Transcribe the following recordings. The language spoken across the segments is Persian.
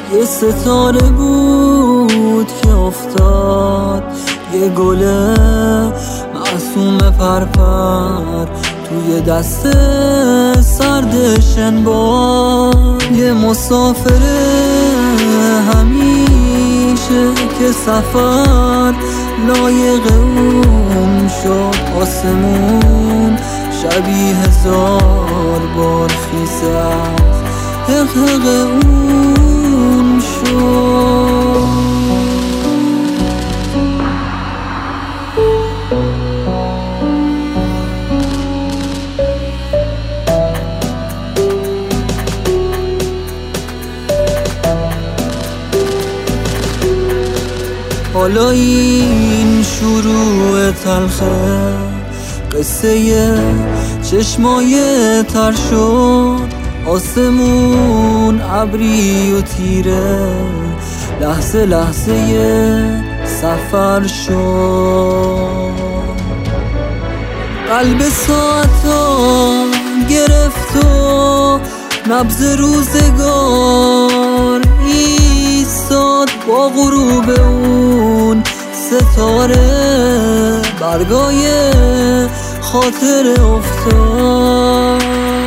یه ستاره بود که افتاد، یه گل معصوم پرپر توی دست سرد شنبال. یه مسافر همیشه که سفر لایق اون شد. آسمون شبیه 1000 بار خیس از حق اون شد. حالا این شروع تلخه، قصه چشمای تر شد. آسمون ابری و تیره، لحظه لحظه سفر شد. قلب ساعتا گرفت و نبض روزگار ایستاد. با غروب اون ستاره برگای خاطر افتاد.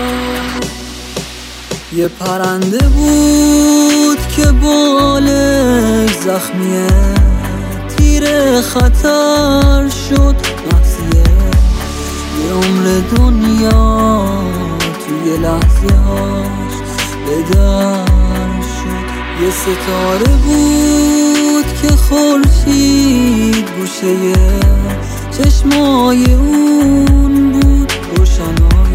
یه پرنده بود که بالش زخمیه، تیر خطر شد. نفسیه یه عمر دنیا توی لحظه هاش به در شد. یه ستاره بود که خورشید گوشه چشمای اون بود. روشنای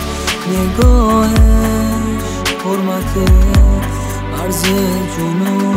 نگاهش حرمت مرز جنون